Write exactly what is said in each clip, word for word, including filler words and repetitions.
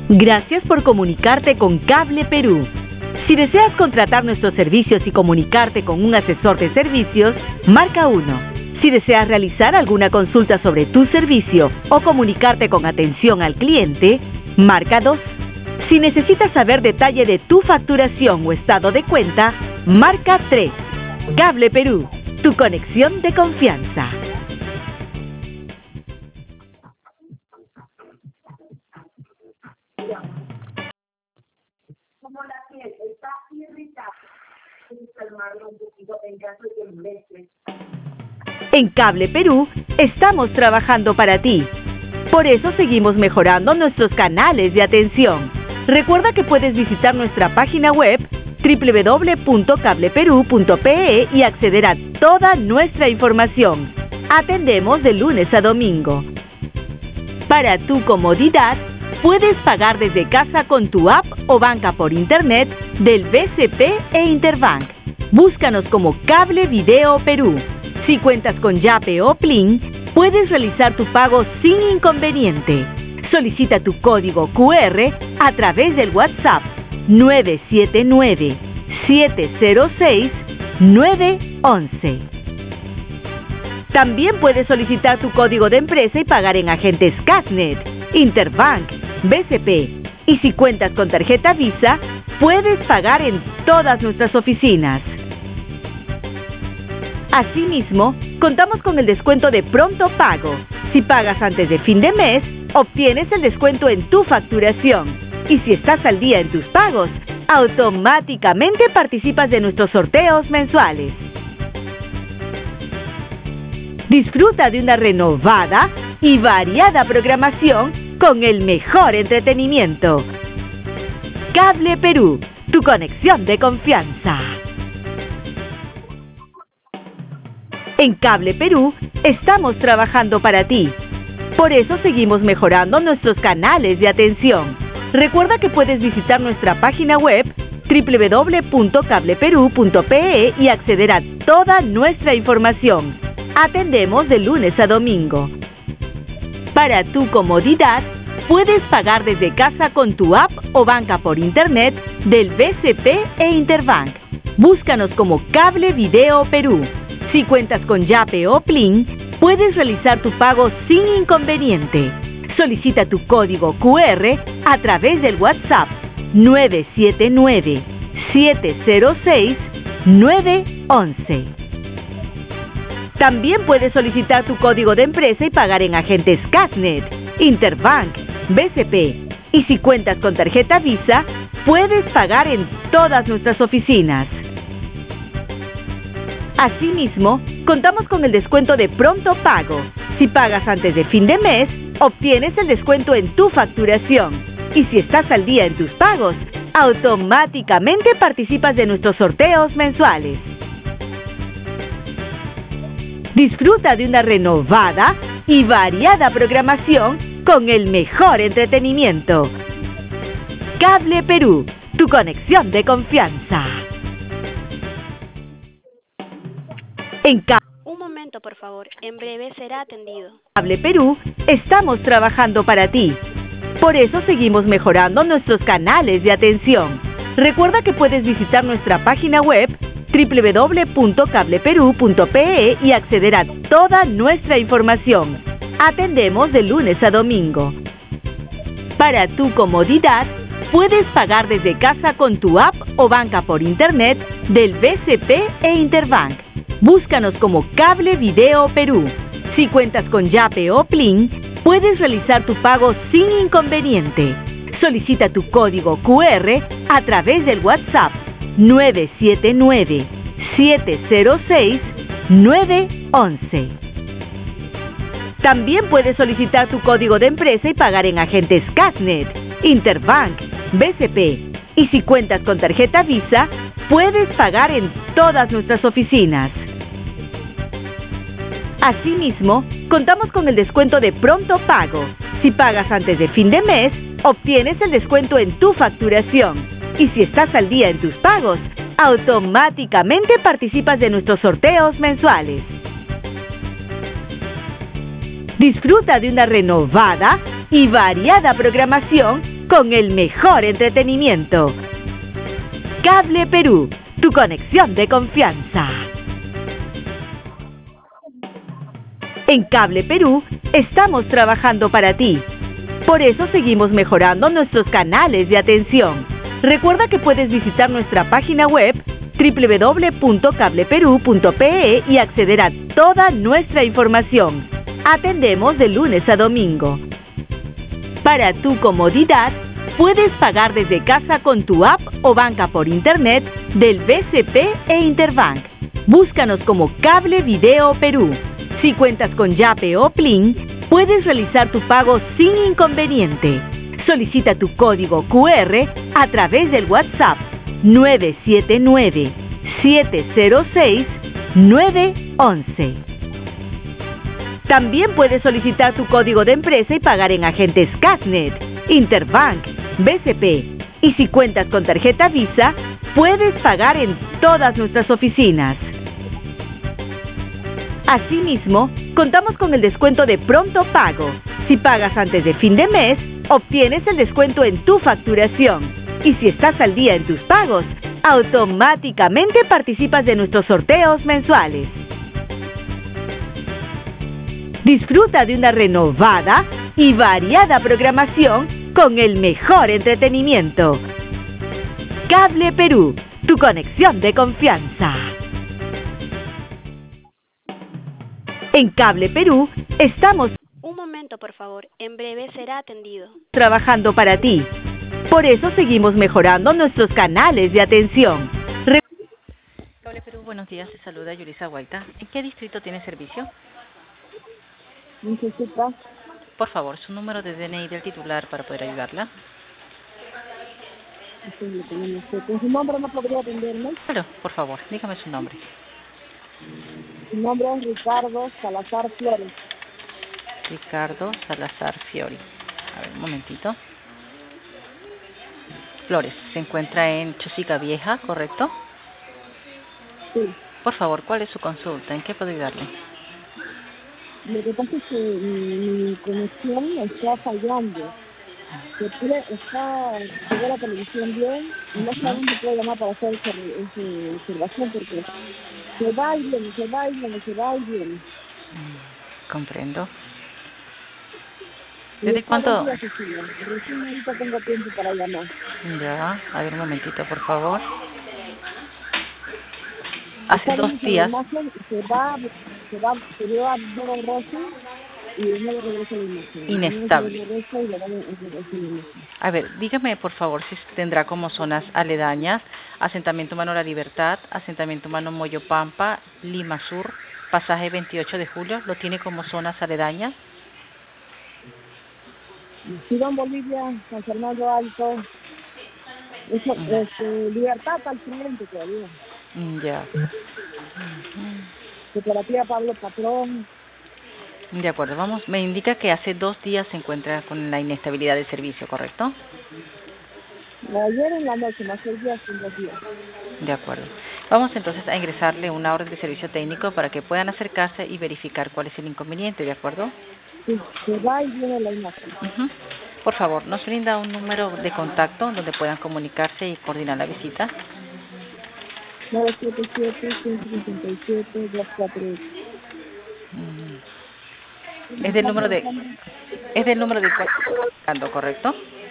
Gracias por comunicarte con Cable Perú. Si deseas contratar nuestros servicios y comunicarte con un asesor de servicios, marca uno. Si deseas realizar alguna consulta sobre tu servicio o comunicarte con atención al cliente, marca dos. Si necesitas saber detalle de tu facturación o estado de cuenta, marca tres. Cable Perú, tu conexión de confianza. Como la piel está irritada, puedes calmarlo un poquito en caso de que moleste. En Cable Perú estamos trabajando para ti. Por eso seguimos mejorando nuestros canales de atención. Recuerda que puedes visitar nuestra página web doble u doble u doble u punto cable perú punto pe e y acceder a toda nuestra información. Atendemos de lunes a domingo. Para tu comodidad, puedes pagar desde casa con tu app o banca por internet del B C P e Interbank. Búscanos como Cable Video Perú. Si cuentas con Yape o Plin, puedes realizar tu pago sin inconveniente. Solicita tu código cu erre a través del WhatsApp nueve siete nueve, siete cero seis, nueve once. También puedes solicitar tu código de empresa y pagar en agentes Casnet, Interbank, B C P. Y si cuentas con tarjeta Visa, puedes pagar en todas nuestras oficinas. Asimismo, contamos con el descuento de pronto pago. Si pagas antes de fin de mes, obtienes el descuento en tu facturación. Y si estás al día en tus pagos, automáticamente participas de nuestros sorteos mensuales. Disfruta de una renovada y variada programación con el mejor entretenimiento. Cable Perú, tu conexión de confianza. En Cable Perú estamos trabajando para ti. Por eso seguimos mejorando nuestros canales de atención. Recuerda que puedes visitar nuestra página web doble u doble u doble u punto cable perú punto pe e y acceder a toda nuestra información. Atendemos de lunes a domingo. Para tu comodidad, puedes pagar desde casa con tu app o banca por internet del B C P e Interbank. Búscanos como Cable Video Perú. Si cuentas con Yape o Plin, puedes realizar tu pago sin inconveniente. Solicita tu código cu erre a través del WhatsApp nueve siete nueve, siete cero seis, nueve once. También puedes solicitar tu código de empresa y pagar en agentes Casnet, Interbank, B C P. Y si cuentas con tarjeta Visa, puedes pagar en todas nuestras oficinas. Asimismo, contamos con el descuento de pronto pago. Si pagas antes de fin de mes, obtienes el descuento en tu facturación. Y si estás al día en tus pagos, automáticamente participas de nuestros sorteos mensuales. Disfruta de una renovada y variada programación con el mejor entretenimiento. Cable Perú, tu conexión de confianza. En Ca- Un momento, por favor. En breve será atendido. Cable Perú estamos trabajando para ti. Por eso seguimos mejorando nuestros canales de atención. Recuerda que puedes visitar nuestra página web doble u doble u doble u punto cable perú punto pe e y acceder a toda nuestra información. Atendemos de lunes a domingo. Para tu comodidad, puedes pagar desde casa con tu app o banca por internet del B C P e Interbank. Búscanos como Cable Video Perú. Si cuentas con Yape o Plin, puedes realizar tu pago sin inconveniente. Solicita tu código cu erre a través del WhatsApp nueve siete nueve, siete cero seis, nueve once. También puedes solicitar tu código de empresa y pagar en agentes Casnet, Interbank, B C P. Y si cuentas con tarjeta Visa, puedes pagar en todas nuestras oficinas. Asimismo, contamos con el descuento de pronto pago. Si pagas antes de fin de mes, obtienes el descuento en tu facturación. Y si estás al día en tus pagos, automáticamente participas de nuestros sorteos mensuales. Disfruta de una renovada y variada programación con el mejor entretenimiento. Cable Perú, tu conexión de confianza. En Cable Perú estamos trabajando para ti. Por eso seguimos mejorando nuestros canales de atención. Recuerda que puedes visitar nuestra página web doble u doble u doble u punto cable perú punto pe e y acceder a toda nuestra información. Atendemos de lunes a domingo. Para tu comodidad, puedes pagar desde casa con tu app o banca por internet del B C P e Interbank. Búscanos como Cable Video Perú. Si cuentas con Yape o Plin, puedes realizar tu pago sin inconveniente. Solicita tu código cu erre a través del WhatsApp nueve siete nueve, siete cero seis, nueve uno uno. También puedes solicitar tu código de empresa y pagar en agentes Casnet, Interbank, B C P. Y si cuentas con tarjeta Visa, puedes pagar en todas nuestras oficinas. Asimismo, contamos con el descuento de pronto pago. Si pagas antes de fin de mes, obtienes el descuento en tu facturación. Y si estás al día en tus pagos, automáticamente participas de nuestros sorteos mensuales. Disfruta de una renovada y variada programación con el mejor entretenimiento. Cable Perú, tu conexión de confianza. En Cable Perú estamos Un momento, por favor. En breve será atendido. trabajando para ti. Por eso seguimos mejorando nuestros canales de atención. Re- Cable Perú, buenos días, se saluda Yulisa Guaita. ¿En qué distrito tiene servicio? Necesita Por favor, su número de D N I del titular para poder ayudarla. con su nombre no podría atenderme. Claro, por favor, dígame su nombre. Su nombre es Ricardo Salazar Flores. Ricardo Salazar Fiori. A ver, un momentito. Flores, se encuentra en Chosica Vieja, ¿correcto? Sí. Por favor, ¿cuál es su consulta? ¿En qué puedo ayudarle? Lo que pasa es que mi, mi conexión está fallando. Se puede, está, se ve la televisión bien y no sé a dónde puedo llamar para hacer esa, esa observación porque se va y viene, se va y viene, se va y viene. Mm, comprendo. Y ¿Desde está cuánto? dos días así, recién ahorita tengo tiempo para llamar. Ya, a ver un momentito, por favor. Hace Está dos viendo la días. imagen y se va, se va, se va a nuevo rojo y de nuevo regresa la imagen. Inestable. De nuevo regresa y de nuevo regresa la imagen. A ver, dígame por favor si tendrá como zonas aledañas Asentamiento Humano La Libertad, Asentamiento Humano Moyopampa, Lima Sur, Pasaje veintiocho de julio, ¿lo tiene como zonas aledañas? Sidón Bolivia, San Fernando Alto, eso, Mm. este, Libertad al frente todavía. Mm, ya. Cooperativa Pablo Patrón. De acuerdo, vamos, me indica que hace dos días se encuentra con la inestabilidad del servicio, ¿correcto? Ayer en la noche, más seis días, en dos días. De acuerdo. Vamos entonces a ingresarle una orden de servicio técnico para que puedan acercarse y verificar cuál es el inconveniente, ¿de acuerdo? Sí, se va y viene la imagen. Uh-huh. Por favor, ¿nos brinda un número de contacto donde puedan comunicarse y coordinar la visita? nueve siete siete, cinco cinco siete, dos cuatro ocho. Mm. Es del número de es del número de cual está marcando, ¿correcto?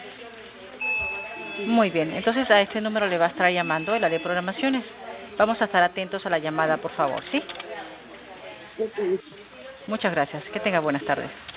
Muy bien, entonces a este número le va a estar llamando el área de programaciones. Vamos a estar atentos a la llamada, por favor, ¿sí? Muchas gracias, que tenga buenas tardes.